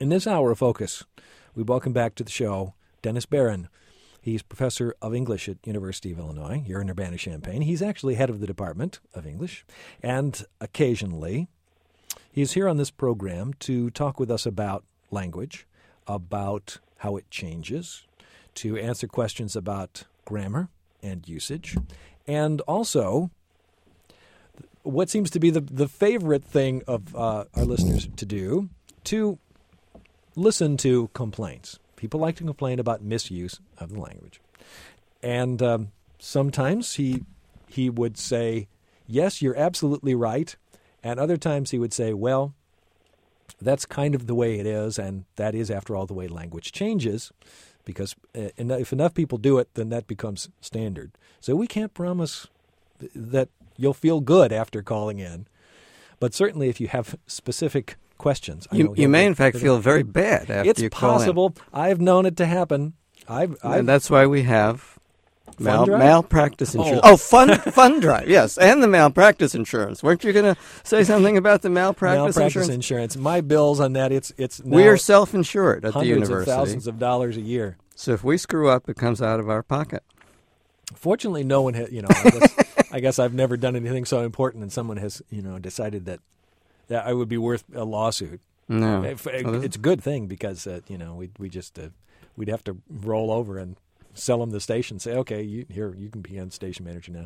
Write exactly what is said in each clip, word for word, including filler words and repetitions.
In this hour of focus, we welcome back to the show Dennis Barron. He's professor of English at University of Illinois here in Urbana-Champaign. He's actually head of the Department of English, and occasionally he's here on this program to talk with us about language, about how it changes, to answer questions about grammar and usage, and also what seems to be the, the favorite thing of uh, our listeners to do, to listen to complaints. People like to complain about misuse of the language. And um, sometimes he he would say, yes, you're absolutely right. And other times he would say, well, that's kind of the way it is. And that is, after all, the way language changes. Because uh, if enough people do it, then that becomes standard. So we can't promise th- that you'll feel good after calling in. But certainly if you have specific questions. I You, you may, in fact, feel very bad after it's you call in. It's possible. I've known it to happen. I've, I've And that's why we have mal- drive? malpractice insurance. Oh. Oh, fun fun drive, yes, and the malpractice insurance. Weren't you going to say something about the malpractice, malpractice insurance? insurance. My bills on that, it's it's now We are self-insured at the hundreds university. of thousands of dollars a year. So if we screw up, it comes out of our pocket. Fortunately, no one has, you know, I guess, I guess I've never done anything so important and someone has, you know, decided that, that I would be worth a lawsuit. No. If- Oh, this- It's a good thing because, uh, you know, we we just, uh, we'd have to roll over and sell them the station, say, okay, you, here, you can be on station manager now.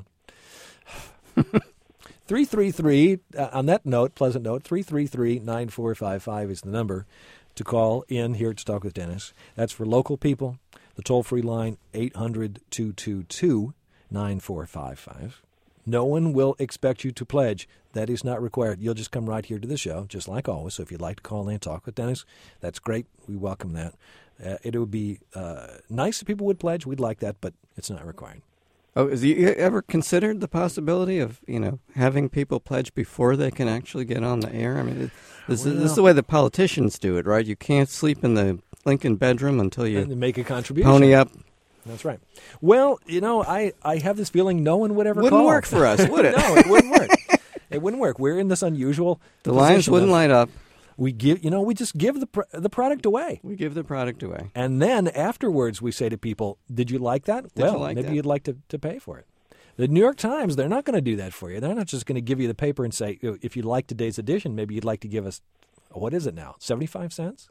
three three three, uh, on that note, pleasant note, three three three, nine four five five is the number to call in here to talk with Dennis. That's for local people. The toll-free line, eight hundred, two two two, nine four five five. No one will expect you to pledge. That is not required. You'll just come right here to the show, just like always. So if you'd like to call in and talk with Dennis, that's great. We welcome that. Uh, it would be uh, nice if people would pledge. We'd like that, but it's not required. Oh, has you ever considered the possibility of, you know, having people pledge before they can actually get on the air? I mean, it- this, is, this is the way the politicians do it, right? You can't sleep in the Lincoln bedroom until you And make a contribution. pony up. That's right. Well, you know, I, I have this feeling no one would ever Wouldn't call. work for us, would it? No, it wouldn't work. It wouldn't work. We're in this unusual The lines position wouldn't of- light up. We give, you know, we just give the pr- the product away. We give the product away. And then afterwards we say to people, did you like that? Did well, you like maybe that? you'd like to, to pay for it. The New York Times, they're not going to do that for you. They're not just going to give you the paper and say, if you like today's edition, maybe you'd like to give us, what is it now, seventy-five cents?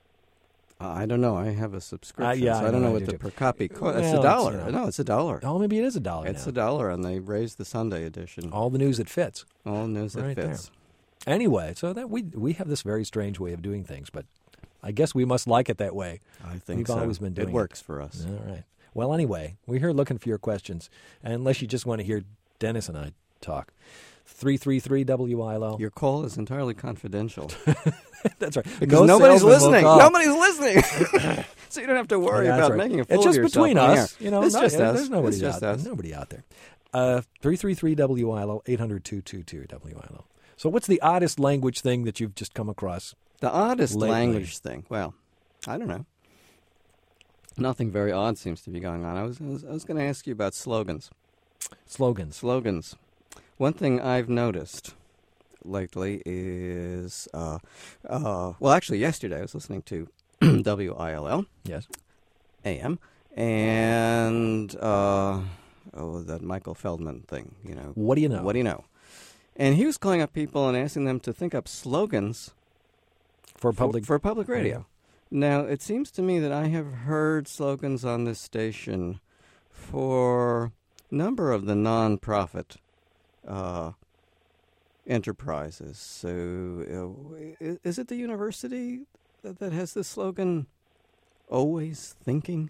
Uh, I don't know. I have a subscription, Uh, yeah, so I I don't know, know I what do the too. per copy costs. It's Well, a dollar. it's, you know. No, it's a dollar. Oh, maybe it is a dollar It's now. a dollar, and they raised the Sunday edition. All the news that fits. All news that Right fits. Anyway, so that we we have this very strange way of doing things, but I guess we must like it that way. I think We've so. always been doing it it. works for us. All right. Well, anyway, we're here looking for your questions, and unless you just want to hear Dennis and I talk. three three three W I L O. Your call is entirely confidential That's right. because No nobody's salesman will listening. call. Nobody's listening, so you don't have to worry Yeah, that's about right. making a fool It's of just yourself between on the us, air. you know. It's not- just us. There's nobody It's just out, us. Nobody out there. Uh, three three three W I L O, eight hundred, two two two W I L O. So what's the oddest language thing that you've just come across? The oddest Lately. language thing. Well, I don't know. Nothing very odd seems to be going on. I was I was, I was going to ask you about slogans. Slogans. Slogans. One thing I've noticed lately is, uh, uh, well, actually, yesterday I was listening to W I L L Yes. A M and uh, oh, that Michael Feldman thing. You know, What do you know? What do you know? And he was calling up people and asking them to think up slogans For public. for, for public radio. radio. Now, it seems to me that I have heard slogans on this station for a number of the non-profit uh, enterprises. So, uh, i- is it the university that, that has this slogan, always thinking?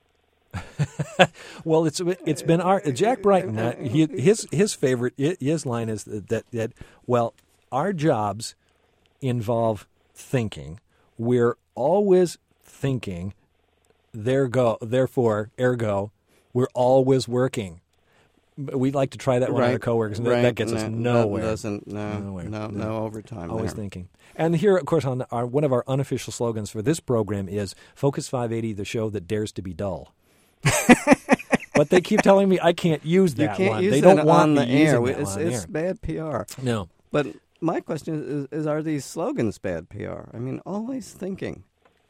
Well, it's it's been our Jack Brighton. Uh, he, his his favorite his line is that that well, our jobs involve thinking. We're always thinking. There go. Therefore, ergo, we're always working. We like to try that one on our coworkers, and that- right. that gets us No, nowhere. That doesn't, no, Nowhere. no, no, No. overtime Always there. thinking. And here, of course, on our, one of our unofficial slogans for this program is Focus five eighty, the show that dares to be dull. But they keep telling me I can't use You that can't one. use they that don't want on the me using air. that It's, one on it's air. bad P R. No. But my question is, is, are these slogans bad P R? I mean, always thinking.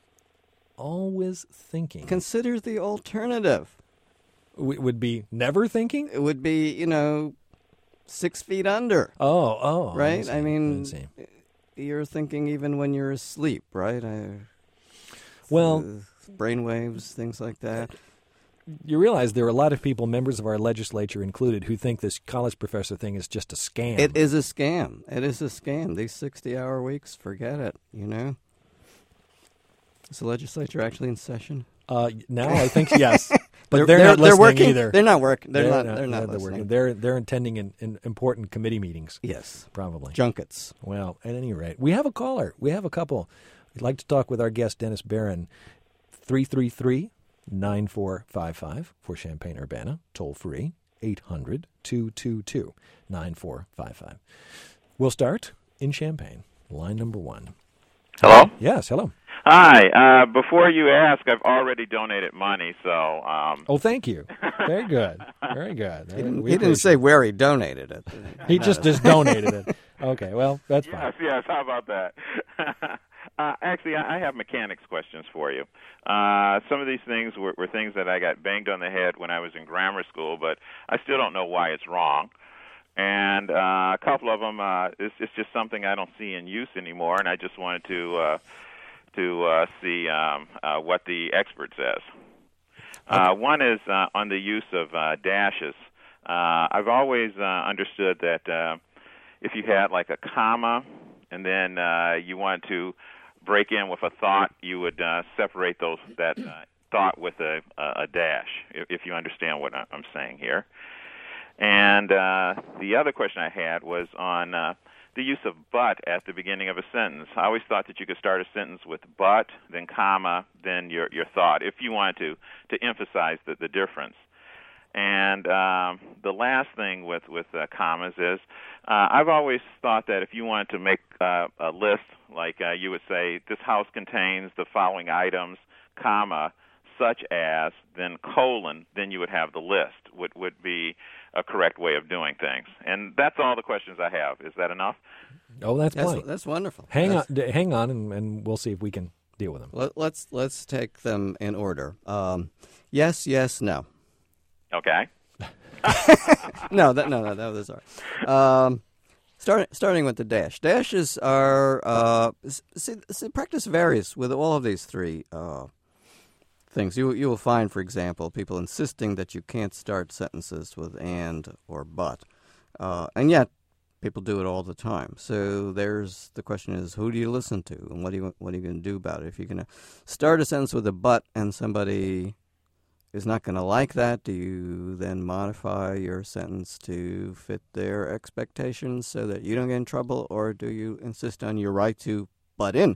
Always thinking. Consider the alternative. W- would be never thinking? It would be, you know, six feet under. Oh, oh. Right? I, I mean, I you're thinking even when you're asleep, right? I, well, uh, brainwaves, things like that. You realize there are a lot of people, members of our legislature included, who think this college professor thing is just a scam. It is a scam. It is a scam. These sixty-hour weeks, forget it, you know? Is the legislature actually in session? Uh, now I think yes, but they're, they're, not they're listening working. either. They're not working. They're, they're not. not. They're not they're listening. working. They're they're attending in, in important committee meetings. Yes, probably junkets. Well, at any rate, we have a caller. We have a couple. We'd like to talk with our guest Dennis Barron. Three three three nine four five five for Champaign-Urbana. Toll free eight hundred two two two nine four five five. We'll start in Champaign. Line number one. Hello? Yes. Hello. Hi. Uh, before you ask, I've already donated money, so... Um... Oh, thank you. Very good. Very good. He didn't, he didn't say where he donated it. He just, just donated it. Okay, well, that's fine. Yes, yes. How about that? uh, actually, I have mechanics questions for you. Uh, some of these things were, were things that I got banged on the head when I was in grammar school, but I still don't know why it's wrong. And uh, a couple of them, uh, it's, it's just something I don't see in use anymore, and I just wanted to... Uh, to uh, see um, uh, what the expert says. Uh, one is uh, on the use of uh, dashes. Uh, I've always uh, understood that uh, if you had like a comma and then uh, you wanted to break in with a thought, you would uh, separate those that uh, thought with a, a dash, if you understand what I'm saying here. And uh, the other question I had was on uh, the use of but at the beginning of a sentence. I always thought that you could start a sentence with but, then comma, then your your thought, if you wanted to to emphasize the, the difference. And um, the last thing with, with uh, commas is uh, I've always thought that if you wanted to make uh, a list, like uh, you would say, this house contains the following items, comma, such as, then colon, then you would have the list, would, would be a correct way of doing things. And that's all the questions I have. Is that enough? Oh, that's that's, plenty. That's wonderful. Hang that's... on, hang on, and, and we'll see if we can deal with them. Let, let's let's take them in order. Um, yes, yes, no. Okay. no, that no, no, that was all right. Um, start, starting with the dash. Dashes are uh, see, see, practice varies with all of these three uh, things. You you will find, for example, people insisting that you can't start sentences with and or but, uh, and yet people do it all the time. So there's the question: is who do you listen to, and what do you what are you going to do about it? If you're going to start a sentence with a but and somebody is not going to like that, do you then modify your sentence to fit their expectations so that you don't get in trouble, or do you insist on your right to butt in?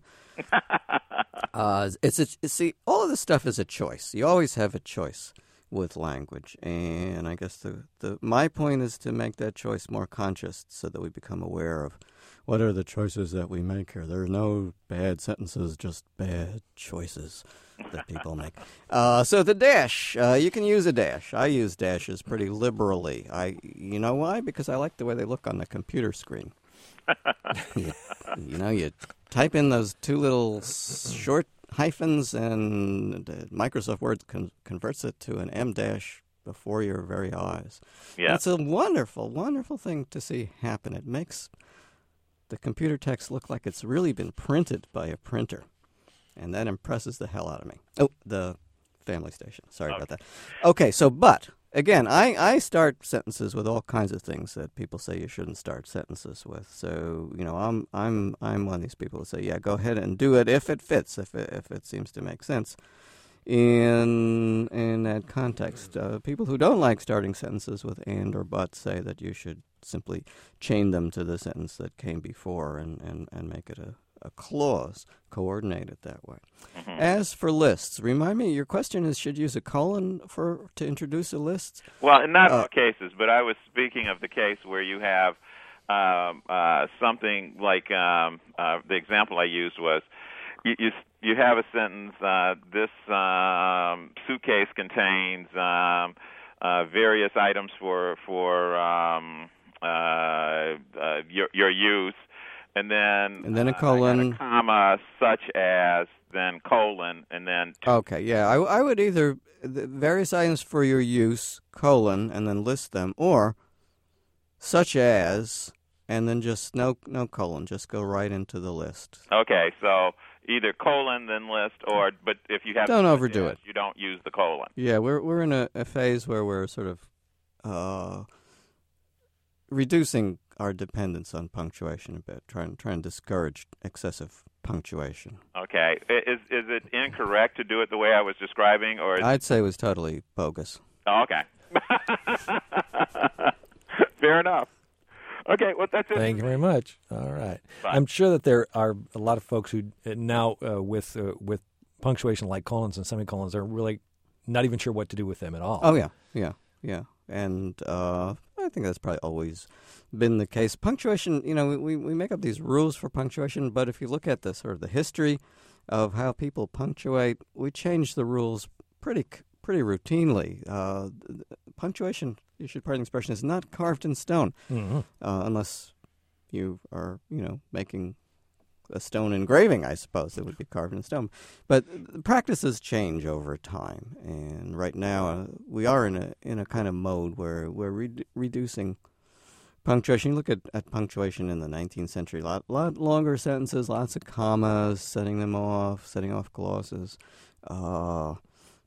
uh, it's a, see, all of this stuff is a choice. You always have a choice with language, and I guess the, the my point is to make that choice more conscious so that we become aware of what are the choices that we make here. There are no bad sentences, just bad choices that people make. Uh, so the dash, uh, you can use a dash. I use dashes pretty liberally. I, you know why? Because I like the way they look on the computer screen. you, you know, you type in those two little short hyphens, and uh, Microsoft Word con- converts it to an M dash before your very eyes. Yeah. It's a wonderful, wonderful thing to see happen. It makes the computer text look like it's really been printed by a printer. And that impresses the hell out of me. Oh, the family station. Sorry okay. about that. Okay, so but, again, I, I start sentences with all kinds of things that people say you shouldn't start sentences with. So, you know, I'm I'm I'm one of these people who say, yeah, go ahead and do it if it fits, if it, if it seems to make sense in in that context. Uh, people who don't like starting sentences with and or but say that you should simply chain them to the sentence that came before and, and, and make it a a clause, coordinate it that way. Mm-hmm. As for lists, remind me, your question is, should use a colon for to introduce a list? Well, in not uh, all cases, but I was speaking of the case where you have um, uh, something like um, uh, the example I used was you you, you have a sentence, uh, this um, suitcase contains um, uh, various items for, for um, uh, uh, your, your use. and then and then a uh, I colon, got a comma, such as, then colon, and then two. Okay, yeah, I, I would either the various items for your use, colon, and then list them, or such as, and then just no no colon, just go right into the list. Okay, so either colon then list, or but if you have Don't such overdo as, it. you don't use the colon. Yeah, we're we're in a, a phase where we're sort of uh, reducing our dependence on punctuation a bit, trying trying to discourage excessive punctuation. Okay, I- is is it incorrect to do it the way I was describing, or is I'd say it was totally bogus. oh, okay? Fair enough. Okay, well that's it. Thank you very much. All right. Bye. I'm sure that there are a lot of folks who uh, now uh, with uh, with punctuation like colons and semicolons are really not even sure what to do with them at all. Oh yeah, yeah, yeah, and uh, I think that's probably always been the case. Punctuation, you know, we we make up these rules for punctuation, but if you look at the sort of the history of how people punctuate, we change the rules pretty pretty routinely. Uh, punctuation, you should pardon the expression, is not carved in stone, Mm-hmm. uh, unless you are, you know, making a stone engraving, I suppose it would be carved in stone. But practices change over time, and right now uh, we are in a in a kind of mode where we're re- reducing punctuation. You look at, at punctuation in the nineteenth century, a lot, lot longer sentences, lots of commas, setting them off, setting off glosses. Uh,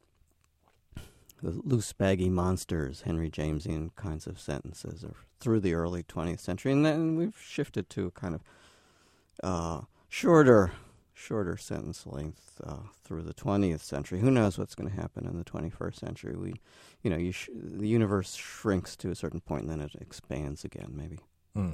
the loose, baggy monsters, Henry Jamesian kinds of sentences are through the early twentieth century. And then we've shifted to a kind of uh, shorter, shorter sentence length uh, through the twentieth century. Who knows what's going to happen in the twenty-first century? We, you know, you sh- the universe shrinks to a certain point, and then it expands again, maybe. Mm.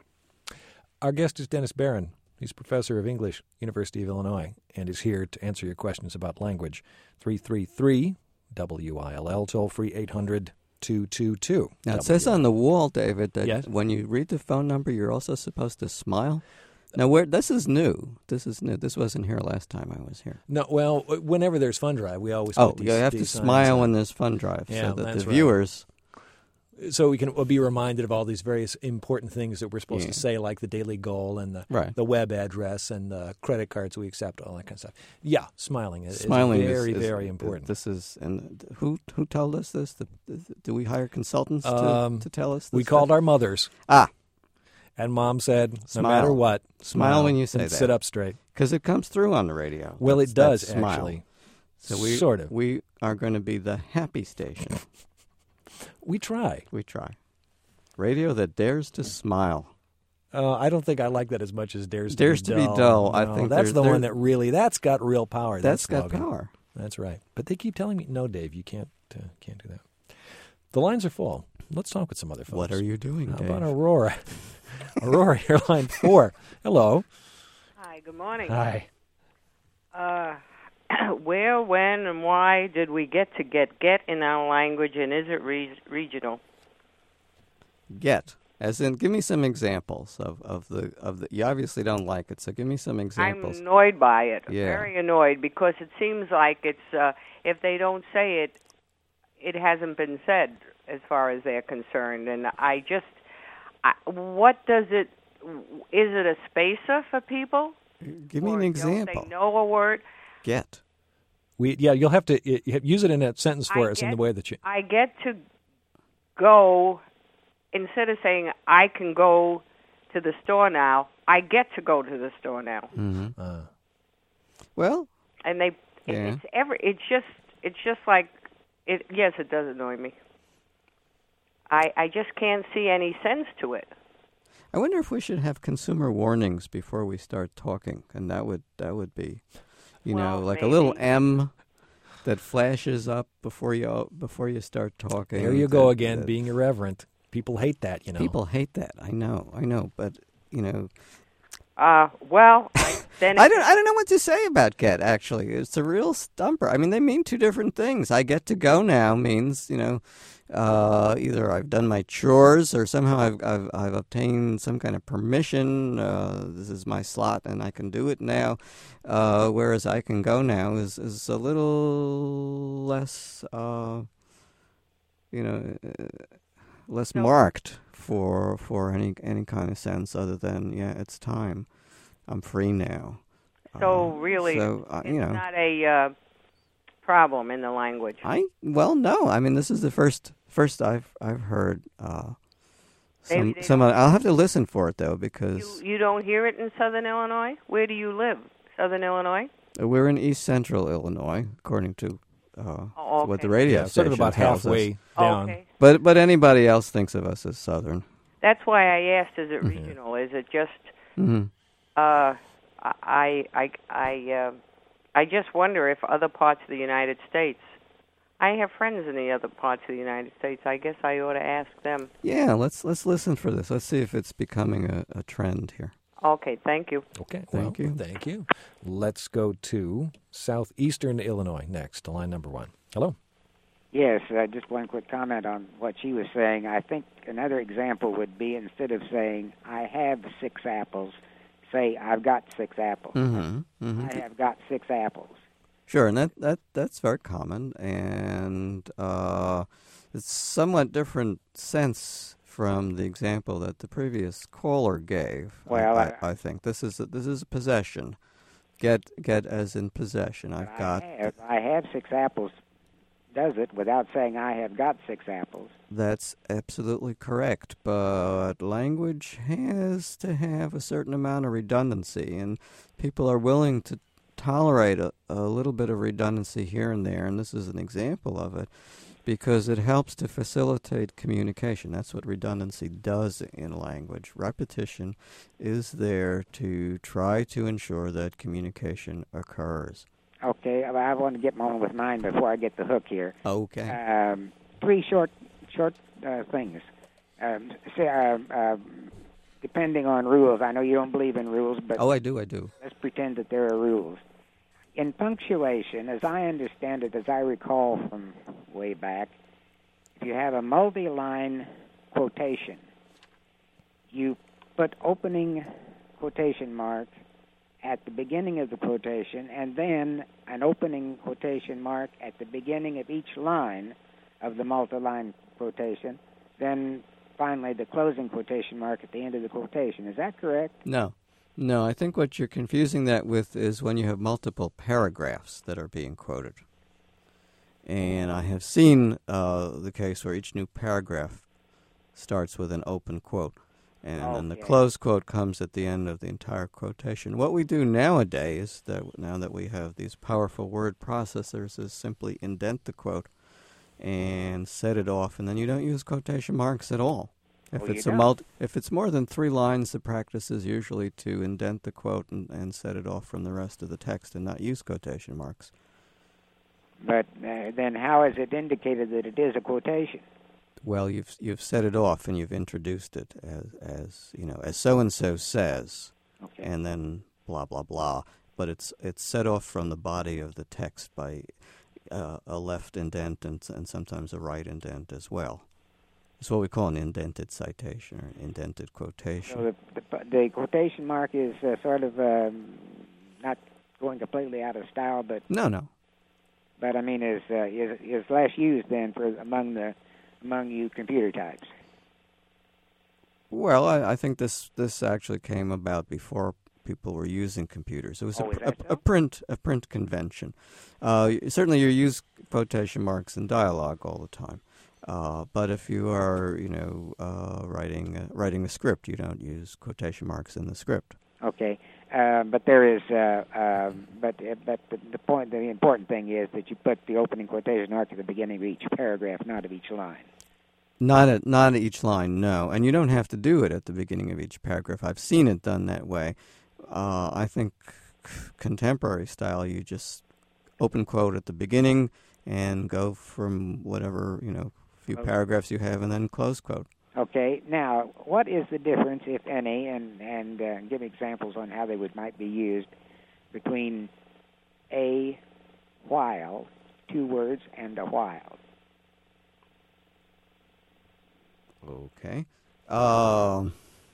Our guest is Dennis Barron. He's professor of English, University of Illinois, and is here to answer your questions about language. three three three W I L L, toll free eight hundred two two two. Now, it says on the wall, David, that Yes? when you read the phone number, you're also supposed to smile. Now, where this is new. This is new. This wasn't here last time I was here. No, well, whenever there's fund drive, we always Oh, put these, you have to these signs smile on. when there's fund drive, Yeah, so that that's the right. viewers. So we can we'll be reminded of all these various important things that we're supposed Yeah. to say, like the daily goal and the Right. the web address and the credit cards we accept, all that kind of stuff. Yeah, smiling is, Smiling is is- very, is- very important. This is and who who told us this? The, do we hire consultants to, Um, to tell us? This we called stuff? our mothers, ah and Mom said, no Smile. matter what, Smile when you say and that. sit up straight. because it comes through on the radio. Well, That's- it does, that smile. actually. So we sort of. we are going to be the happy station. We try. We try radio that dares to smile. Uh, I don't think I like that as much as dares, Dares to to be be dull. dull. I No, think that's they're- the they're- one that really that's got real power. That's that got slogan. power. That's right. But they keep telling me, no, Dave, you can't uh, can't do that. The lines are full. Let's talk with some other folks. What are you doing, How Dave? about Aurora? Aurora, here, line four. Hello. Hi, good morning. Hi. Uh, where, when, and why did we get to get get in our language, and is it re- regional? Get. As in, give me some examples of, of the of the. You obviously don't like it, so give me some examples. I'm annoyed by it. Yeah. Very annoyed because it seems like it's uh, if they don't say it, it hasn't been said as far as they're concerned, and I just, I, what does it? Is it a spacer for people? Give me Or an Don't example. they know a word? Get. We yeah, you'll have to y- y- use it in a sentence for I us in the get- way that you. I get to go, instead of saying I can go to the store now, I get to go to the store now. hmm Uh, Well, And they, it, Yeah. it's every, it's just, it's just like, it. Yes, it does annoy me. I, I just can't see any sense to it. I wonder if we should have consumer warnings before we start talking, and that would that would be, you Well, know, like a little maybe. M that flashes up before you before you start talking. there you go that- again, that- being irreverent. People hate that, you know. People hate that. I know. I know. But you know, Uh, well, I, then I don't. I don't know what to say about get. Actually, it's a real stumper. I mean, they mean two different things. I get to go now means, you know, uh, either I've done my chores or somehow I've I've, I've obtained some kind of permission. Uh, this is my slot and I can do it now. Uh, whereas I can go now is is a little less, uh, you know, uh, less No. marked for for any any kind of sense other than yeah, it's time. I'm free now. So Uh, really, so, uh, it's you know, not a uh, problem in the language. I well no, I mean this is the first first I've I've heard. Uh, Maybe some they some don't- I'll have to listen for it though You, because you don't hear it in Southern Illinois? Where do you live? Southern Illinois? we're in East Central Illinois, according to uh, Oh, what okay. the radio Yeah, sort of station about tells us. halfway down. Okay. But but anybody else thinks of us as Southern. That's why I asked, is it Mhm. regional? Is it just, hmm uh, I, I, I, uh, I just wonder if other parts of the United States, I have friends in the other parts of the United States. I guess I ought to ask them. Yeah, let's let's listen for this. Let's see if it's becoming a, a trend here. Okay, thank you. Okay, Thank well, you. Thank you. Let's go to southeastern Illinois next, to line number one. Hello. Yes, uh, just one quick comment on what she was saying. I think another example would be instead of saying, I have six apples, say, I've got six apples. Mm-hmm. Mm-hmm. I have got six apples. Sure, and that, that that's very common, and uh, it's somewhat different sense from the example that the previous caller gave. Well, I, I- I, I think this is a, this is a possession. Get get as in possession. I've got. I have, I have six apples does it without saying I have got six apples. That's absolutely correct, but language has to have a certain amount of redundancy, and people are willing to tolerate a, a little bit of redundancy here and there, and this is an example of it, because it helps to facilitate communication. That's what redundancy does in language. Repetition is there to try to ensure that communication occurs. Okay, well, I want to get on with mine before I get the hook here. Okay. Um, three short, short uh, things. Um, say, uh, uh, depending on rules, I know you don't believe in rules, but Oh, I do, I do. let's pretend that there are rules. In punctuation, as I understand it, as I recall from way back, if you have a multi-line quotation, you put opening quotation mark at the beginning of the quotation, and then an opening quotation mark at the beginning of each line of the multi-line quotation, then finally the closing quotation mark at the end of the quotation. Is that correct? No. No, I think what you're confusing that with is when you have multiple paragraphs that are being quoted. And I have seen uh, the case where each new paragraph starts with an open quote, and then the Okay. close quote comes at the end of the entire quotation. What we do nowadays, that now that we have these powerful word processors, is simply indent the quote and set it off, and then you don't use quotation marks at all. If Oh, you it's a don't? multi, if it's more than three lines, the practice is usually to indent the quote and, and set it off from the rest of the text and not use quotation marks. But uh, then how is it indicated that it is a quotation? Well, you've you've set it off and you've introduced it as as you know as so and so says, Okay. and then blah blah blah. But it's it's set off from the body of the text by uh, a left indent and and sometimes a right indent as well. It's what we call an indented citation or indented quotation. So the, the, the quotation mark is uh, sort of um, not going completely out of style, but No, no. but I mean is uh, is is less used then for among the among you computer types. Well, I, I think this this actually came about before people were using computers. It was Oh, a, is pr- that a, so? a print a print convention. Uh, certainly, you use quotation marks in dialogue all the time. Uh, but if you are, you know, uh, writing uh, writing a script, you don't use quotation marks in the script. Okay, uh, but there is uh, uh, but uh, but the, the point the important thing is that you put the opening quotation mark at the beginning of each paragraph, not of each line. Not at not at each line, no. And you don't have to do it at the beginning of each paragraph. I've seen it done that way. Uh, I think contemporary style, you just open quote at the beginning and go from whatever, you know, few Okay. paragraphs you have and then close quote. Okay, now what is the difference, if any, and and uh, give examples on how they would might be used between a while, two words, and a while? Okay. Um,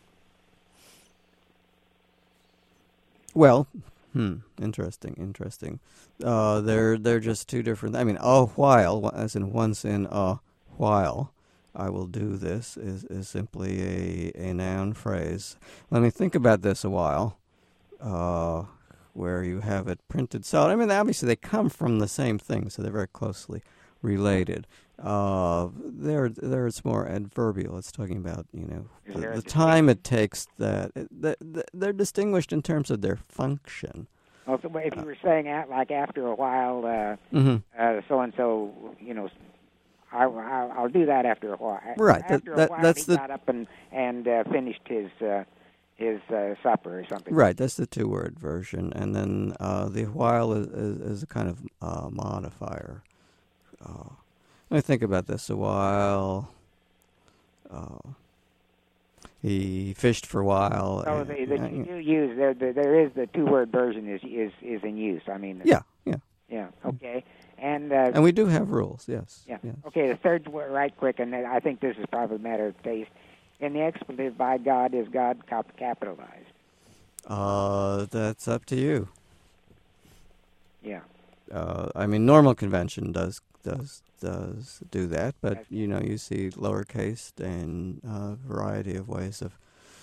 well, hmm, interesting, interesting. Uh, they're they're just two different. I mean, a while, as in once in a while, I will do this is, is simply a, a noun phrase. Let me think about this a while, uh, where you have it printed. So, I mean, obviously they come from the same thing, so they're very closely related. Uh, there, there it's more adverbial. It's talking about, you know, the, the time it takes that. It, they're distinguished in terms of their function. Well, so if you were saying, at, like, after a while, uh, mm-hmm. uh, so-and-so, you know, I, I, I'll do that after a while. Right. After that, a while, that's he the... got up and, and uh, finished his uh, his uh, supper or something. Right. That's the two-word version. And then uh, the while is, is, is a kind of uh, modifier. Uh, let me think about this a while. Uh, he fished for a while. So and, the, the, uh, you do use, there, the, there is the two-word version is, is, is in use. I mean... Yeah, yeah. Yeah, okay. And uh, and we do have rules, yes. Yeah. Yes. Okay, the third word, right quick, and I think this is probably a matter of taste. In the expletive, by God, is God cap- capitalized? Uh, that's up to you. Yeah. Uh, I mean, normal convention does does does do that, but you know, you see lowercase and a variety of ways of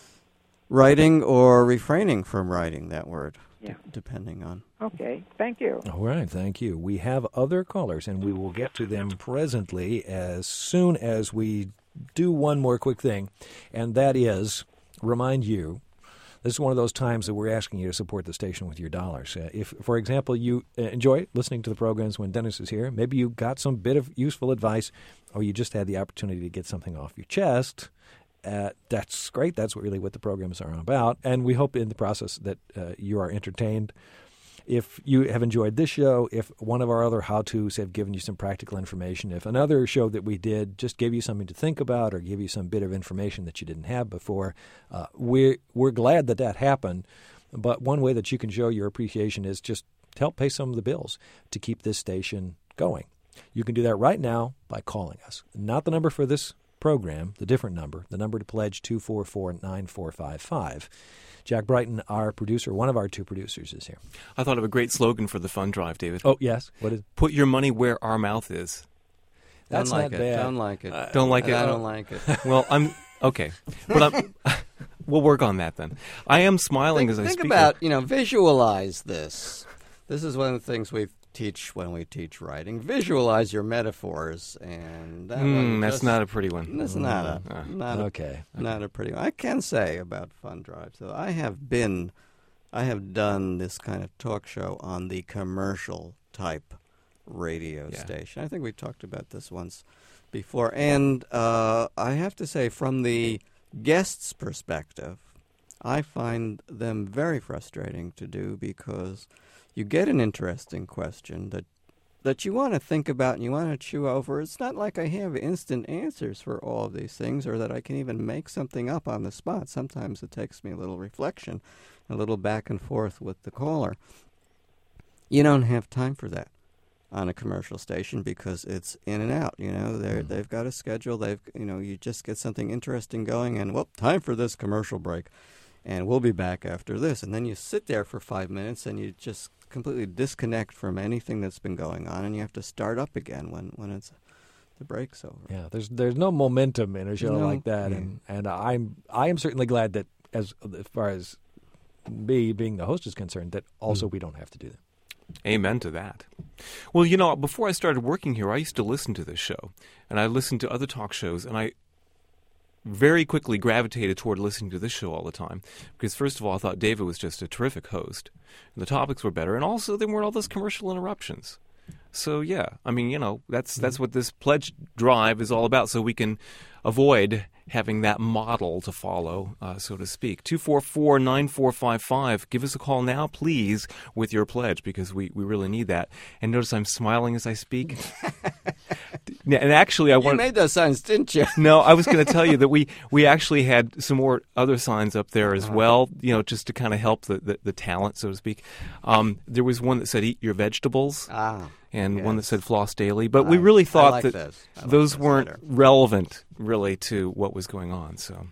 writing or refraining from writing that word. Yeah. D- depending on. Okay. Thank you. All right. Thank you. We have other callers, and we will get to them presently as soon as we do one more quick thing, and that is remind you. This is one of those times that we're asking you to support the station with your dollars. Uh, if, for example, you uh, enjoy listening to the programs when Dennis is here, maybe you got some bit of useful advice, or you just had the opportunity to get something off your chest. Uh, that's great. That's what, really what the programs are about. And we hope in the process that uh, you are entertained. If you have enjoyed this show, if one of our other how-tos have given you some practical information, if another show that we did just gave you something to think about or give you some bit of information that you didn't have before, uh, we're, we're glad that that happened. But one way that you can show your appreciation is just to help pay some of the bills to keep this station going. You can do that right now by calling us. Not the number for this program, the different number, the number to pledge, two four four, nine four five five. Jack Brighton, our producer, one of our two producers, is here. I thought of a great slogan for the fund drive, David. Oh, yes. What is? Put your money where our mouth is. That's don't like not it. bad. Don't like it. Uh, don't like it? I don't like it. Well, I'm okay. But I'm, we'll work on that then. I am smiling think, as I think speak. Think about, you know, visualize this. This is one of the things we teach when we teach writing. Visualize your metaphors, and that mm, one that's just, not a pretty one. That's not a Uh, not a, okay. not a pretty one. I can say about Fund Drive. So I have been, I have done this kind of talk show on the commercial type radio yeah. station. I think we talked about this once before, and uh, I have to say, from the guest's perspective, I find them very frustrating to do because you get an interesting question that that you want to think about and you want to chew over. It's not like I have instant answers for all of these things or that I can even make something up on the spot. Sometimes it takes me a little reflection, a little back and forth with the caller. You don't have time for that on a commercial station because it's in and out. You know, they they've got a schedule. They've you know you just get something interesting going and well, time for this commercial break, and we'll be back after this. And then you sit there for five minutes and you just completely disconnect from anything that's been going on, and you have to start up again when, when it's the break's over. Yeah, there's there's no momentum in a show No, like that, yeah. and and I'm I am certainly glad that as as far as me being the host is concerned, that also Mm. we don't have to do that. Amen to that. Well, you know, before I started working here, I used to listen to this show, and I listened to other talk shows, and I very quickly gravitated toward listening to this show all the time. Because first of all, I thought David was just a terrific host, and the topics were better, and also there weren't all those commercial interruptions. So yeah, I mean, you know, that's that's what this pledge drive is all about, so we can avoid having that model to follow, uh, so to speak. two four four, nine four five five. Give us a call now, please, with your pledge, because we, we really need that. And notice I'm smiling as I speak. And actually, I You want made those signs, didn't you? No, I was going to tell you that we, we actually had some more other signs up there as Uh-huh. well, you know, just to kind of help the, the, the talent, so to speak. Um, there was one that said eat your vegetables, Ah. and one that yes. said floss daily. But we I- really I thought like that those. I like those those weren't better. relevant, really, to what was going on. So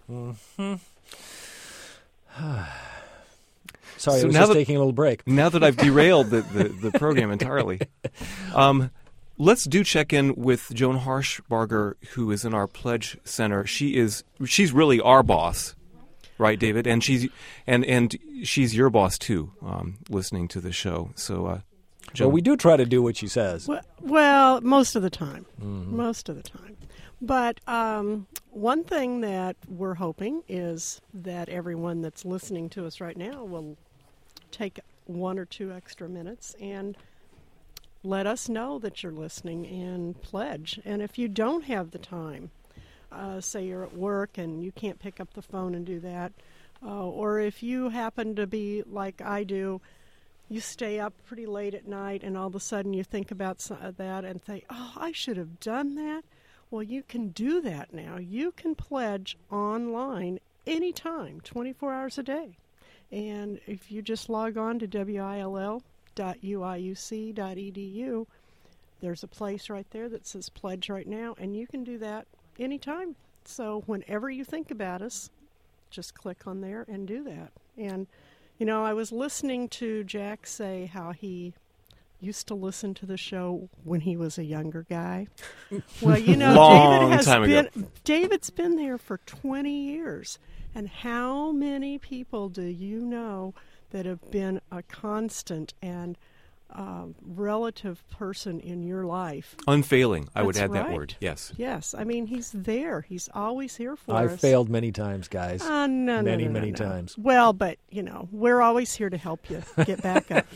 Sorry, So I was now just that- taking a little break. now that I've derailed the, the, the program entirely, um, let's do check in with Joan Harshbarger, who is in our Pledge Center. She is she's really our boss, right, David? And she's and and she's your boss too, um, listening to the show. So, uh, Joan. Well, we do try to do what she says. Well, well most of the time, mm-hmm. most of the time. But um, one thing that we're hoping is that everyone that's listening to us right now will take one or two extra minutes and let us know that you're listening and pledge. And if you don't have the time, uh, say you're at work and you can't pick up the phone and do that, uh, or if you happen to be like I do, you stay up pretty late at night and all of a sudden you think about that and think, oh, I should have done that. Well, you can do that now. You can pledge online anytime, twenty-four hours a day. And if you just log on to W I L L dot U I U C dot E D U, there's a place right there that says pledge right now, and you can do that anytime. So whenever you think about us, just click on there and do that. And, you know, I was listening to Jack say how he used to listen to the show when he was a younger guy. Well, you know, Long David has time been ago. David's been there for twenty years. And how many people do you know that have been a constant and uh, relative person in your life? Unfailing, I would That's add that right. word, yes. Yes, I mean, he's there. He's always here for I've us. failed many times, guys. Uh, no, no, many, no, no, many no. times. Well, but, you know, we're always here to help you get back up.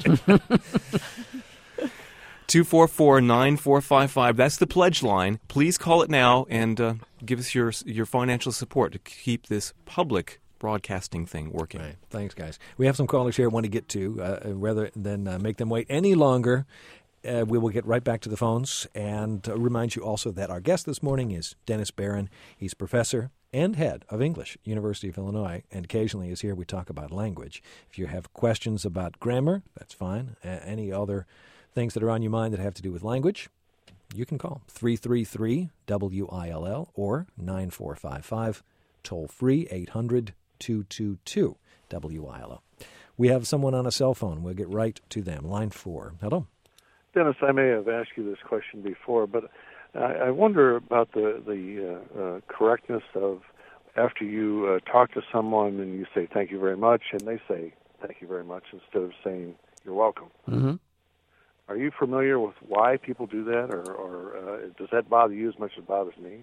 two four four, nine four five five. That's the pledge line. Please call it now and uh, give us your your financial support to keep this public broadcasting thing working. Right. Thanks, guys. We have some callers here I want to get to. Uh, rather than uh, make them wait any longer, uh, we will get right back to the phones and uh, remind you also that our guest this morning is Dennis Barron. He's professor and head of English, University of Illinois, and occasionally is here. We talk about language. If you have questions about grammar, that's fine. Uh, any other things that are on your mind that have to do with language, you can call three three three W I L L or nine four five five, toll free eight hundred two two two W I L O. We have someone on a cell phone. We'll get right to them. Line four. Hello. Dennis, I may have asked you this question before, but I, I wonder about the, the uh, uh, correctness of after you uh, talk to someone and you say thank you very much, and they say thank you very much instead of saying you're welcome. Mm-hmm. Are you familiar with why people do that, or, or uh, does that bother you as much as it bothers me?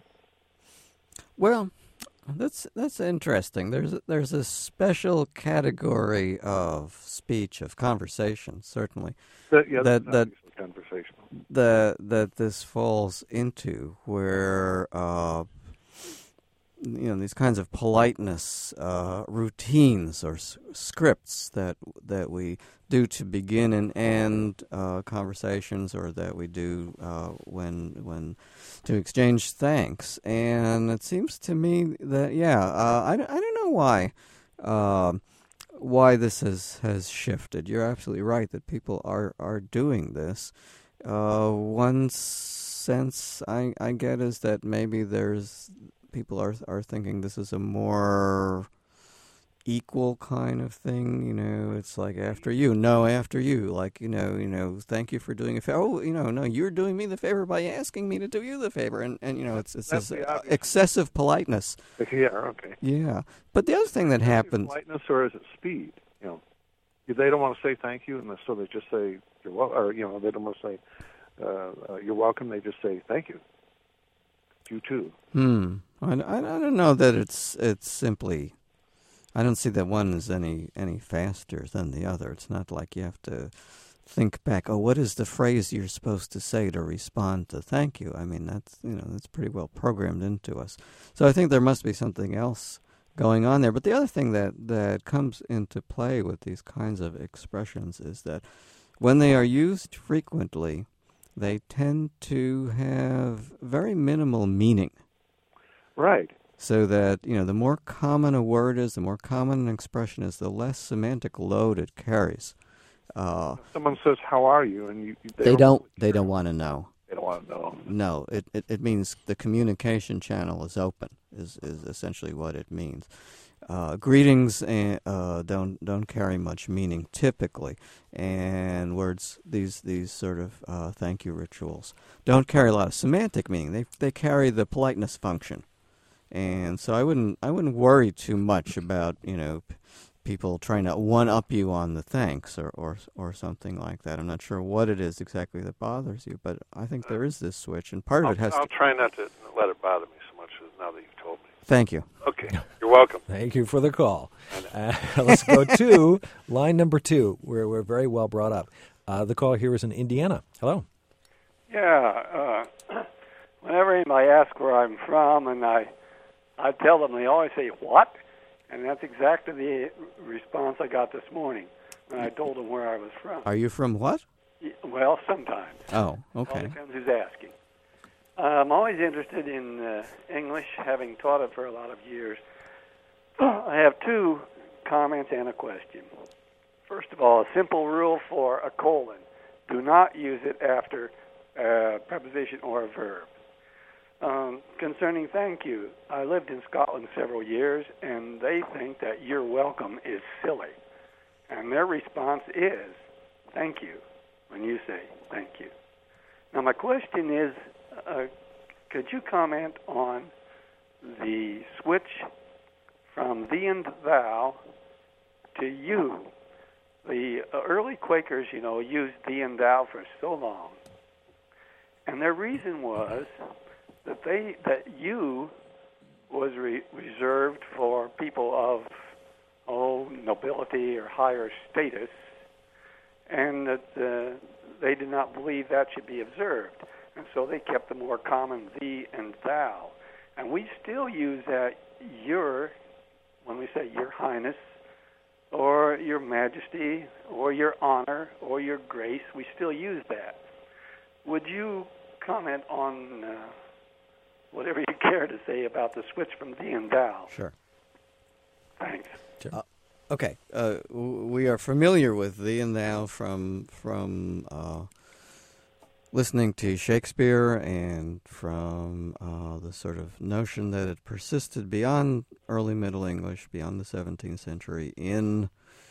Well, that's that's interesting. There's a, there's a special category of speech, of conversation, certainly, That, yeah, that that's that conversational. that that this falls into, where uh, you know, these kinds of politeness uh, routines or s- scripts that that we do to begin and end uh, conversations, or that we do uh, when when to exchange thanks. And it seems to me that yeah, uh, I, I don't know why uh, why this has has shifted. You're absolutely right that people are are doing this. Uh, one sense I I get is that maybe there's people are are thinking this is a more equal kind of thing. You know, it's like after you, no, after you. Like, you know, you know, thank you for doing a favor. Oh, you know, no, you're doing me the favor by asking me to do you the favor, and and you know, it's it's That's this the obvious. excessive politeness. Yeah, okay. Yeah, but the other thing that Is it happens. politeness or is it speed? You know, they don't want to say thank you, and so they just say you're well, or you know, they don't want to say uh, uh, you're welcome. They just say thank you. You too. Hmm. I, I, I don't know that it's it's simply. I don't see that one is any any faster than the other. It's not like you have to think back. Oh, what is the phrase you're supposed to say to respond to thank you? I mean, that's you know that's pretty well programmed into us. So I think there must be something else going on there. But the other thing that that comes into play with these kinds of expressions is that when they are used frequently, they tend to have very minimal meaning. Right. So that, you know, the more common a word is, the more common an expression is, the less semantic load it carries. Uh, Someone says, "How are you?" and you, they, they don't. don't. They don't want to know. They don't want to know. No, it, it, it means the communication channel is open. Is is essentially what it means. Uh, greetings and, uh, don't don't carry much meaning typically, and words these these sort of uh, thank you rituals don't carry a lot of semantic meaning. They they carry the politeness function, and so I wouldn't I wouldn't worry too much about you know p- people trying to one up you on the thanks or, or or something like that. I'm not sure what it is exactly that bothers you, but I think there is this switch, and part I'll, of it has. I'll to... try not to let it bother me so much now that you've told me. Thank you. Okay, you're welcome. Thank you for the call. Uh, let's go to line number two, where we're very well brought up. Uh, the call here is in Indiana. Hello. Yeah, uh, whenever anybody asks where I'm from, and I, I tell them, they always say, what? And that's exactly the response I got this morning when I told them where I was from. Are you from what? Well, sometimes. Oh, All okay. depends who's asking. Uh, I'm always interested in uh, English, having taught it for a lot of years. I have two comments and a question. First of all, a simple rule for a colon. Do not use it after a preposition or a verb. Um, concerning thank you, I lived in Scotland several years, and they think that you're welcome is silly. And their response is thank you when you say thank you. Now, my question is, uh, could you comment on the switch from thee and thou to you? The uh, early Quakers, you know, used thee and thou for so long. And their reason was that they that you was re- reserved for people of, oh, nobility or higher status, and that uh, they did not believe that should be observed. And so they kept the more common thee and thou. And we still use that your, when we say your highness, or your majesty, or your honor, or your grace, we still use that. Would you comment on uh, whatever you care to say about the switch from thee and thou? Sure. Thanks. Sure. Uh, okay. Uh, w- we are familiar with thee and thou from from uh, listening to Shakespeare and from uh, the sort of notion that it persisted beyond early Middle English, beyond the seventeenth century, in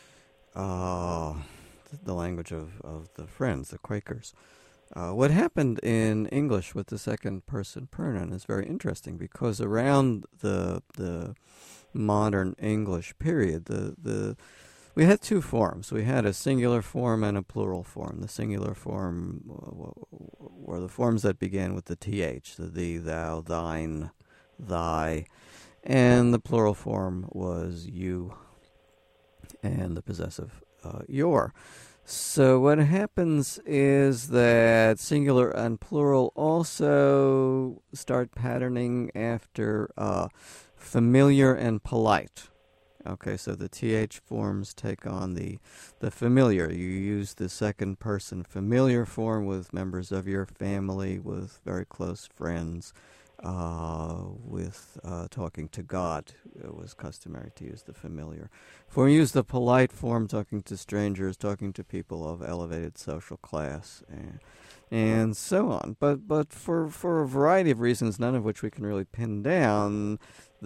uh, the language of, of the Friends, the Quakers. Uh, what happened in English with the second person pronoun is very interesting because around the the modern English period, the the we had two forms. We had a singular form and a plural form. The singular form were the forms that began with the th, the thee, thou, thine, thy, and the plural form was you, and the possessive uh, your. So what happens is that singular and plural also start patterning after uh, familiar and polite. Okay, so the th forms take on the the familiar. You use the second person familiar form with members of your family, with very close friends, uh, with uh, talking to God. It was customary to use the familiar form. Use the polite form, talking to strangers, talking to people of elevated social class, and, and so on. But but for, for a variety of reasons, none of which we can really pin down,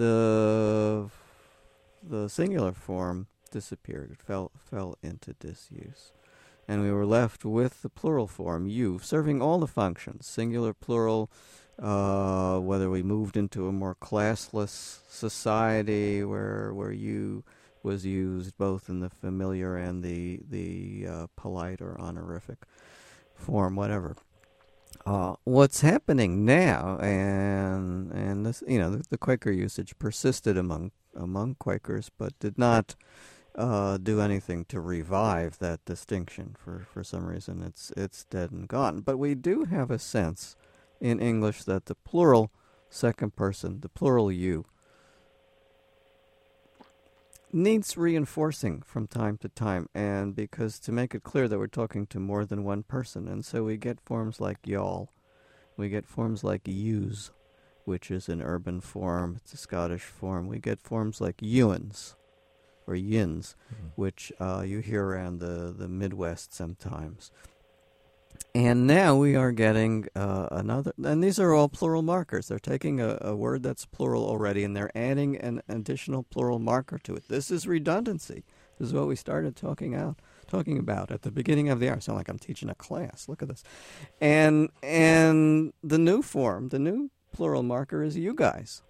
the the singular form disappeared. It fell fell into disuse. And we were left with the plural form, you, serving all the functions, singular, plural, uh, whether we moved into a more classless society where where you was used both in the familiar and the, the uh, polite or honorific form, whatever. Uh, what's happening now, and and this, you know, the, the Quaker usage persisted among among Quakers, but did not uh, do anything to revive that distinction. For, for some reason, it's it's dead and gone. But we do have a sense in English that the plural second person, the plural you, needs reinforcing from time to time, and because to make it clear that we're talking to more than one person, and so we get forms like y'all, we get forms like yous, which is an urban form, it's a Scottish form. We get forms like ewins, or yins, mm-hmm. which uh, you hear around the, the Midwest sometimes. And now we are getting uh, another, and these are all plural markers. They're taking a, a word that's plural already, and they're adding an additional plural marker to it. This is redundancy. This is what we started talking out, talking about at the beginning of the hour. I sound like I'm teaching a class. Look at this. And and the new form, the new plural marker is you guys,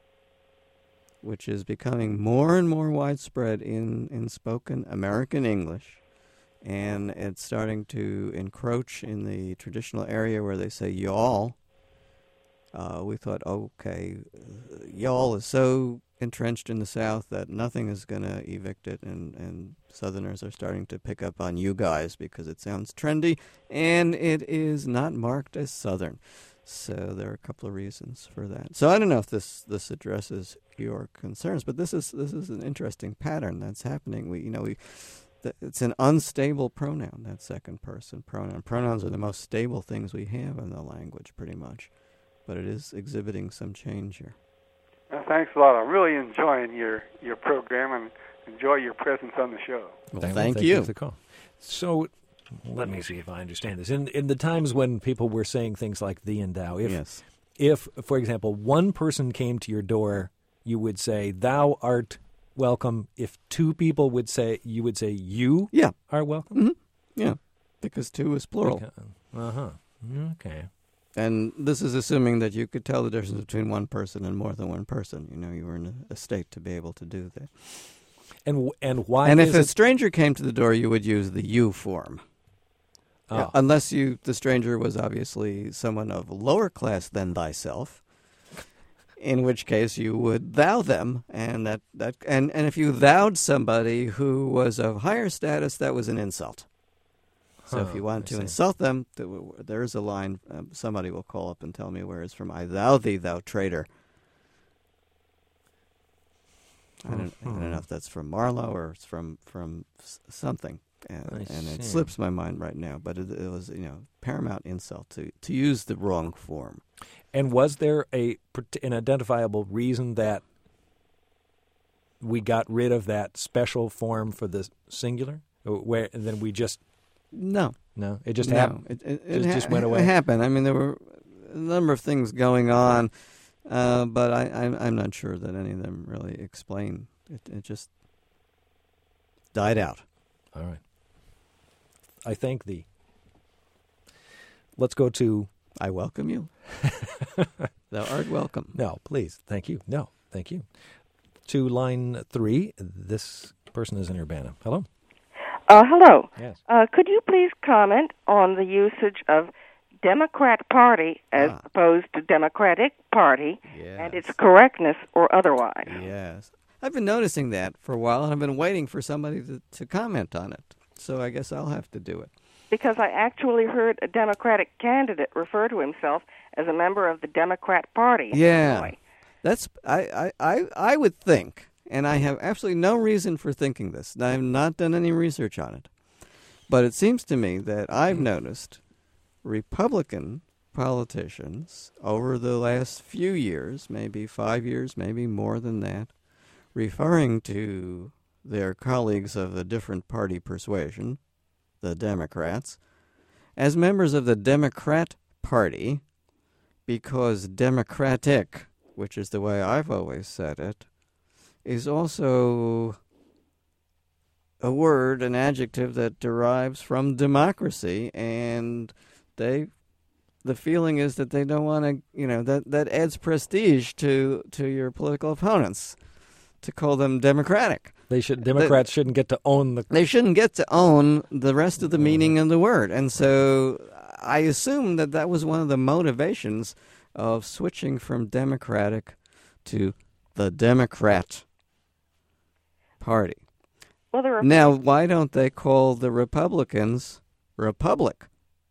which is becoming more and more widespread in, in spoken American English. And it's starting to encroach in the traditional area where they say y'all. Uh, we thought, okay, uh, y'all is so entrenched in the South that nothing is going to evict it, and, and Southerners are starting to pick up on you guys because it sounds trendy, and it is not marked as Southern. So there are a couple of reasons for that. So I don't know if this, this addresses your concerns, but this is this is an interesting pattern that's happening. We you know we. It's an unstable pronoun, that second person pronoun. Pronouns are the most stable things we have in the language, pretty much. But it is exhibiting some change here. Well, thanks a lot. I'm really enjoying your, your program and enjoy your presence on the show. Well, thank, thank thank you. you for the call. So let me see if I understand this. In in the times when people were saying things like thee and thou, if, yes. if, for example, one person came to your door, you would say, thou art welcome. If two people would say, you would say you yeah. are welcome? Mm-hmm. Yeah, because two is plural. Uh-huh. Okay. And this is assuming that you could tell the difference between one person and more than one person. You know, you were in a, a state to be able to do that. And and why And is if a it... stranger came to the door, you would use the you form. Oh. Yeah, unless you, the stranger was obviously someone of lower class than thyself. In which case you would thou them, and that, that and, and if you thou'd somebody who was of higher status, that was an insult. So huh, if you wanted I to see. insult them, there is a line. Um, somebody will call up and tell me where it's from. I thou thee, thou traitor. I don't, I don't know if that's from Marlowe or it's from from something, and, and it slips my mind right now. But it, it was, you know, paramount insult to to use the wrong form. And was there a an identifiable reason that we got rid of that special form for the singular? Where and then we just no, no, it just no, happened. It, it, just, it ha- just went away. It happened. I mean, there were a number of things going on, uh, but I, I'm I'm not sure that any of them really explain. It, it just died out. All right. I thank thee. Let's go to. I welcome you. Thou art welcome. No, please. Thank you. No, thank you. To line three. This person is in Urbana. Hello? Uh, hello. Yes. Uh, could you please comment on the usage of Democrat Party as Ah. opposed to Democratic Party Yes. and its correctness or otherwise? Yes. I've been noticing that for a while, and I've been waiting for somebody to, to comment on it. So I guess I'll have to do it. Because I actually heard a Democratic candidate refer to himself as a member of the Democrat Party. Yeah, that's I, I, I, I would think, and I have absolutely no reason for thinking this. And I have not done any research on it, but it seems to me that I've noticed Republican politicians over the last few years, maybe five years, maybe more than that, referring to their colleagues of a different party persuasion, the Democrats, as members of the Democrat Party, because democratic, which is the way I've always said it, is also a word, an adjective that derives from democracy, and they, the feeling is that they don't want to, you know, that, that adds prestige to, to your political opponents to call them democratic. They should Democrats they, shouldn't get to own the. They shouldn't get to own the rest of the meaning of the word, and so I assume that that was one of the motivations of switching from Democratic to the Democrat Party. Well, there are now, why don't they call the Republicans Republic?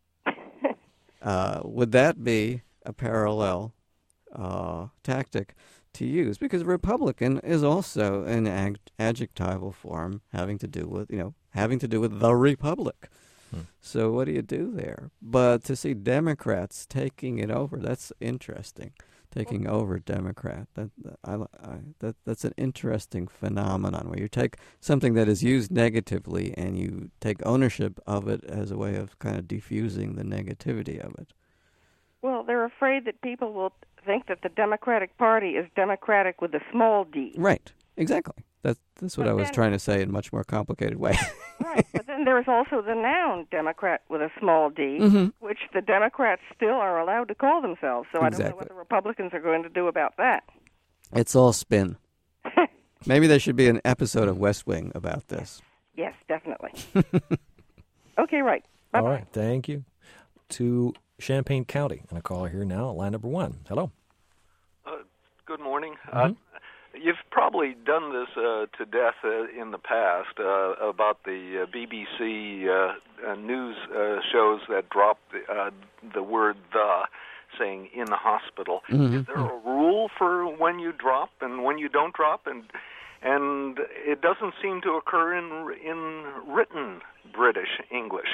uh, would that be a parallel uh, tactic to use? Because Republican is also an ag- adjectival form having to do with, you know, having to do with the Republic. Hmm. So what do you do there? But to see Democrats taking it over, that's interesting. taking over Democrat. That, that I, I, that that's an interesting phenomenon where you take something that is used negatively and you take ownership of it as a way of kind of diffusing the negativity of it. Well, they're afraid that people will think that the Democratic Party is Democratic with a small d. Right. Exactly. That's that's what But I was then- trying to say in a much more complicated way. Right, but then there's also the noun Democrat with a small d, Mhm. which the Democrats still are allowed to call themselves. So I don't know Exactly. what the Republicans are going to do about that. It's all spin. Maybe there should be an episode of West Wing about this. Yes, definitely. Okay, right. Bye-bye. All right, thank you. To Champaign County, and a caller here now, line number one. Hello. Uh, good morning. Uh, you've probably done this uh, to death uh, in the past uh, about the uh, B B C uh, uh, news uh, shows that drop the, uh, the word "the," saying "in the hospital." Mhm. Is there a rule for when you drop and when you don't drop? And and it doesn't seem to occur in in written British English.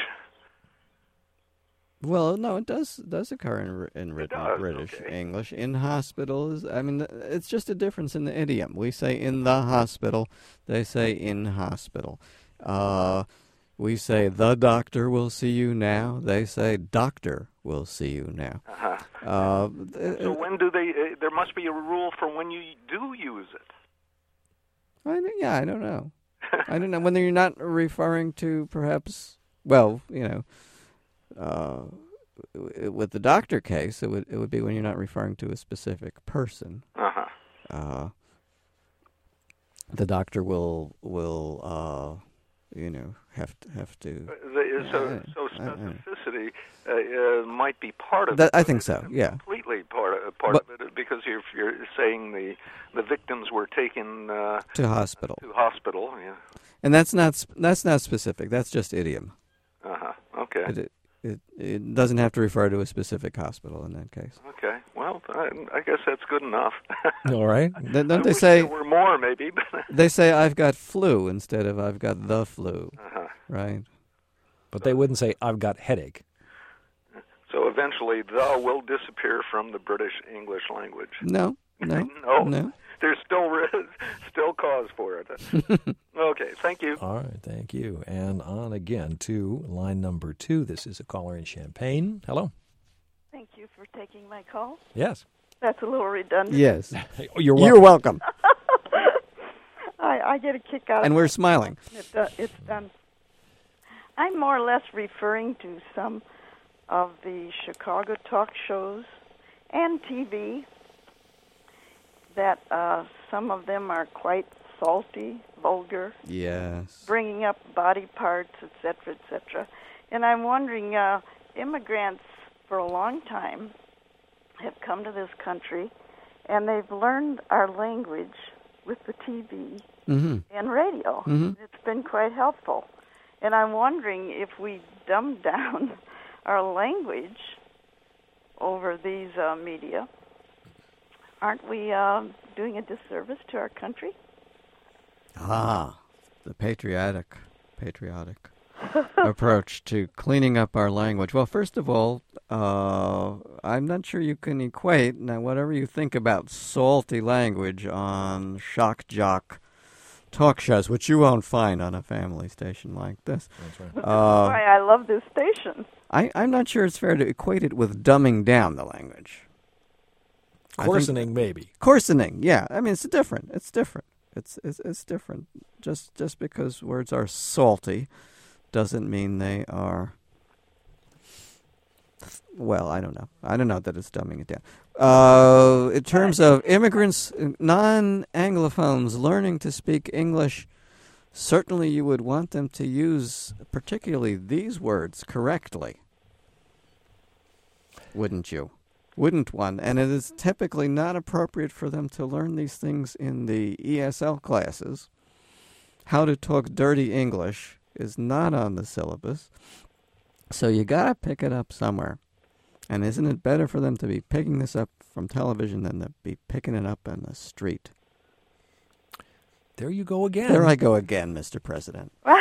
Well, no, it does does occur in wri- in written does, British okay. English in hospitals. I mean, th- it's just a difference in the idiom. We say in the hospital, they say in hospital. Uh, we say the doctor will see you now. They say doctor will see you now. Uh-huh. Uh, So when do they? Uh, there must be a rule for when you do use it. I, don't- yeah, I don't know. I don't know whether you're not referring to perhaps. Well, you know. Uh, w- with the doctor case, it would it would be when you're not referring to a specific person. Uh-huh. Uh, the doctor will will uh, you know have to have to. The, so, Yeah, so I- I- specificity uh, uh, might be part of That, it. I but think it's so. Yeah. Completely part of, part But- of it because you're, you're saying the the victims were taken uh, To hospital, to hospital. Yeah. and that's not sp- that's not specific. That's just idiom. Uh huh. Okay. It, it it it doesn't have to refer to a specific hospital in that case. Okay. Well, I, I guess that's good enough. All right. Then don't I they wish say there were more, maybe? But they say I've got flu instead of I've got the flu, uh-huh. right? But they wouldn't say, I've got headache. So eventually, the will disappear from the British English language. No, no, No. no. There's still still cause for it. Okay. Thank you. All right, thank you. And on again to line number two. This is a caller in Champaign. Hello. Thank you for taking my call. Yes. That's a little redundant. Yes. Oh, you're welcome. You're welcome. I, I get a kick out of And we're it. smiling. It, uh, it's done. I'm more or less referring to some of the Chicago talk shows and T V that uh, some of them are quite salty, vulgar, Yes. bringing up body parts, et cetera, et cetera. And I'm wondering, uh, immigrants for a long time have come to this country, and they've learned our language with the T V Mm-hmm. and radio. Mhm. It's been quite helpful. And I'm wondering if we dumb down our language over these uh, media, aren't we uh, doing a disservice to our country? Ah, the patriotic, patriotic approach to cleaning up our language. Well, first of all, uh, I'm not sure you can equate, now whatever you think about salty language on shock jock talk shows, which you won't find on a family station like this. That's right. That's Uh, why I love this station. I, I'm not sure it's fair to equate it with dumbing down the language. I think- Coarsening, maybe. Coarsening, yeah. I mean, it's different. It's different. It's it's it's different. Just just because words are salty doesn't mean they are. Well, I don't know. I don't know that it's dumbing it down. Uh, in terms of immigrants, non-Anglophones learning to speak English, certainly you would want them to use particularly these words correctly. Wouldn't you? Wouldn't one? And it is typically not appropriate for them to learn these things in the E S L classes. How to talk dirty English is not on the syllabus. So you got to pick it up somewhere. And isn't it better for them to be picking this up from television than to be picking it up in the street? There you go again. There I go again, Mister President. Well,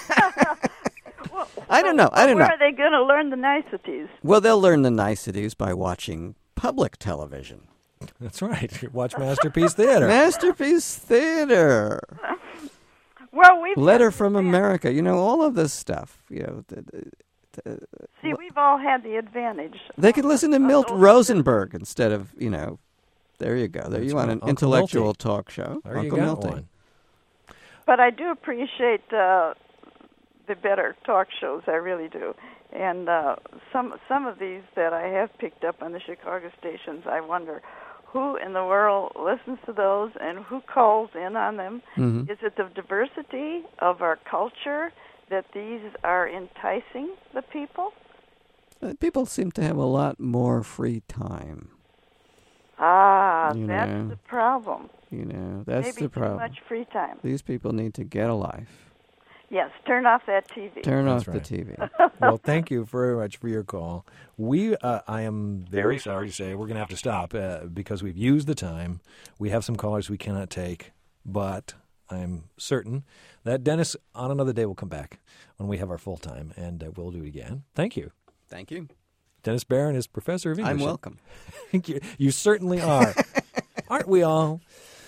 I don't know. I don't where know. are they going to learn the niceties? Well, they'll learn the niceties by watching public television. That's right. Watch Masterpiece Theater. Masterpiece Theater. Well, we've Letter from America. You know, all of this stuff. You know, the, the, the, see, we've all had the advantage. they could listen to Milt Rosenberg instead of, you know, there you go. There That's you want right. an Uncle intellectual Milty. talk show. There Uncle you got Milty. one. But I do appreciate uh, the better talk shows. I really do. And uh, some some of these that I have picked up on the Chicago stations, I wonder who in the world listens to those and who calls in on them. Mm-hmm. Is it the diversity of our culture that these are enticing the people? Uh, People seem to have a lot more free time. Ah, You that's know. the problem. You know, that's Maybe the problem. too much free time. These people need to get a life. Yes, turn off that T V. Turn That's off right. the T V. Well, thank you very much for your call. We, uh, I am very sorry to say, we're going to have to stop uh, because we've used the time. We have some callers we cannot take, but I'm certain that Dennis on another day will come back when we have our full time, and uh, we'll do it again. Thank you. Thank you. Dennis Barron is professor of English. I'm welcome. you, you certainly are. Aren't we all?